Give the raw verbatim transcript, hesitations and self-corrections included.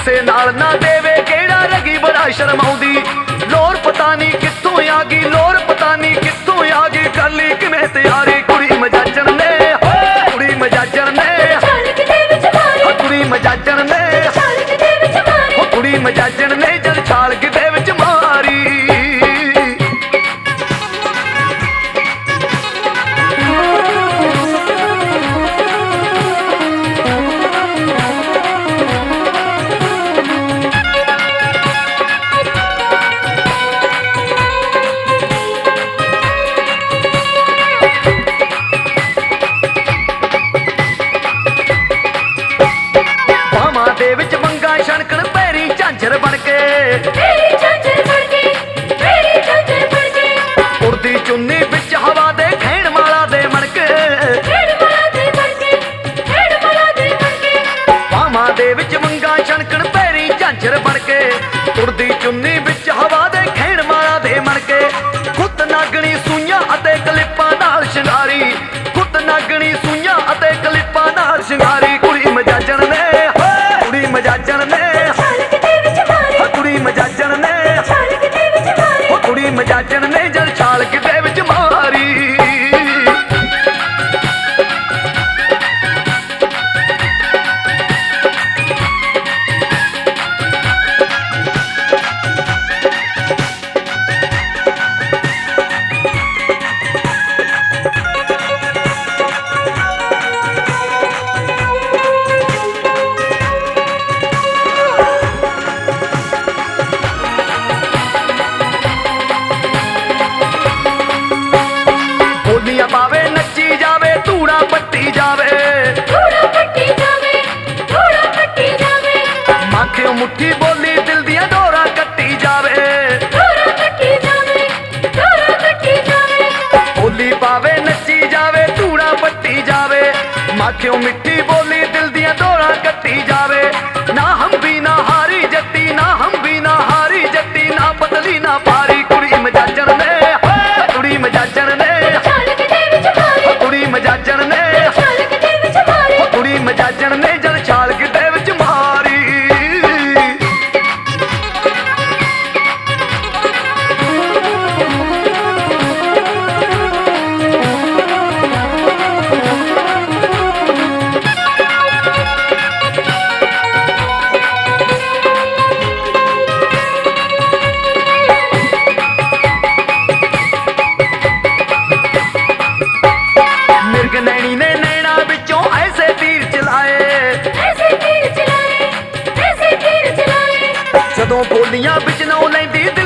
ਕਿਸੇ ਨਾਲ ਨਾ ਦੇਵੇ ਕਿਹੜਾ ਰਗੀ ਬੜਾ ਸ਼ਰਮਾਉਂਦੀ। ਲੋਰ ਪਤਾ ਨਹੀਂ ਕਿੱਥੋਂ ਆ ਗਈ, ਲੋਰ ਪਤਾ ਨਹੀਂ ਕਿੱਥੋਂ ਆ ਗਈ, ਕਾਲੀ ਕਿਵੇਂ ਤਿਆਰੀ ਕੁੜੀ ਮਜਾਜਣ ਨੇ, ਕੁੜੀ ਮਜਾਜਣ ਨੇ, ਕੁੜੀ ਮਜਾਜਣ ਨੇ, ਕੁੜੀ ਮਜਾਜਣ ਨੇ ਜਦ ਛਾਲ ਕਿਤੇ ਵਿੱਚ ਮਾਰੀ। ਦੇ ਵਿੱਚ ਮੰਗਾ ਛਣਕਣ ਪੈਰੀ ਝਾਂਜਰ ਬਣ ਕੇ, ਪੈਰੀ ਝਾਂਜਰ ਬਣ ਕੇ, ਪੈਰੀ ਝਾਂਜਰ ਬਣ ਕੇ, ਉੜਦੀ ਚੁੰਨੀ ਵਿੱਚ ਹਵਾ ਦੇ ਖੈਣ ਮਾਲਾ ਦੇ ਮਣਕੇ, ਖੈਣ ਮਾਲਾ ਦੇ ਮਣਕੇ, ਖੈਣ ਮਾਲਾ ਦੇ ਮਣਕੇ। ਬਾਹਾਂ ਦੇ ਵਿੱਚ ਮੰਗਾ ਛਣਕਣ ਪੈਰੀ ਝਾਂਜਰ ਬਣ ਕੇ, ਉੜਦੀ ਚੁੰਨੀ ਵਿੱਚ ਹਵਾ ਦੇ ਖੈਣ ਮਾਲਾ ਦੇ ਮਣਕੇ। ਗੁੱਤ ਨਾਗਣੀ ਸੂਈਆਂ ਅਤੇ ਕਲਿੱਪਾਂ ਨਾਲ ਸ਼ਿੰਗਾਰੀ, ਗੁੱਤ ਨਾਗਣੀ ਸੂਈਆਂ ਅਤੇ ਕਲਿੱਪਾਂ ਨਾਲ ਸ਼ਿੰਗਾਰੀ, ਕੁੜੀ ਮਜਾਜਣ ਨੇ, ਕੁੜੀ ਮਜਾਜਣ ਨੇ, ਕੁੜੀ ਮਜਾਜਣ ਨੇ, ਕੁੜੀ ਮਜਾਜਣ ਨੇ ਜਦ ਛਾਲ ਕਿਤੇ ਵਿੱਚ ਮਾਰੀ। ਬੋਲੀਆਂ ਪਾਵੇ ਨੱਚੀ ਜਾਵੇ ਧੂੜਾ ਪੱਟੀ ਜਾਵੇ, ਧੂੜਾ ਪੱਟੀ ਜਾਵੇ, ਧੂੜਾ ਪੱਟੀ ਜਾਵੇ, ਮਾਖਿਓ ਮੁੱਠੀ ਬੋਲੀ ਦਿਲ ਦੀਆਂ ਡੋਰਾਂ ਕੱਟੀ ਜਾਵੇ, ਡੋਰਾਂ ਕੱਟੀ ਜਾਵੇ, ਡੋਰਾਂ ਕੱਟੀ ਜਾਵੇ। ਬੋਲੀ ਪਾਵੇ ਨੱਚੀ ਜਾਵੇ ਧੂੜਾ ਪੱਟੀ ਜਾਵੇ, ਮਾਖਿਓ ਮਿੱਠੀ ਬੋਲੀ ਦਿਲ ਦੀਆਂ ਡੋਰਾਂ ਕੱਟੀ ਜਾਵੇ। ਨਾ ਹੰਬੀ ਨਾ ਹਾਰੀ ਜੱਟੀ, ਨਾ ਹੰਬੀ ਨਾ ਹਾਰੀ ਜੱਟੀ, ਨਾ ਪਤਲੀ ਨਾ ਪਾਰੀ, ਕੁੜੀ ਮਜਾਜਣ ਨੇ, ਕੁੜੀ ਮਜਾਜਣ ਨੇ, ਕੁੜੀ ਮਜਾਜਣ ਨੇ, ਕੁੜੀ ਮਜਾਜਣ ਨੇ ਜਦ ਛਾਲ ਕਿਤੇ ਵਿੱਚ ਮਾਰੀ। ਮਿਰਗ ਨੈਣੀ ਨੇ ਨੈਣਾ ਵਿੱਚੋਂ ਐਸੇ ਤੀਰ ਚਲਾਏ, ਐਸੇ ਤੀਰ ਚਲਾਏ, ਐਸੇ ਤੀਰ ਚਲਾਏ, ਜਦੋਂ ਬੋਲੀਆਂ ਵਿੱਚ ਨੌ ਲੈਂਦੀ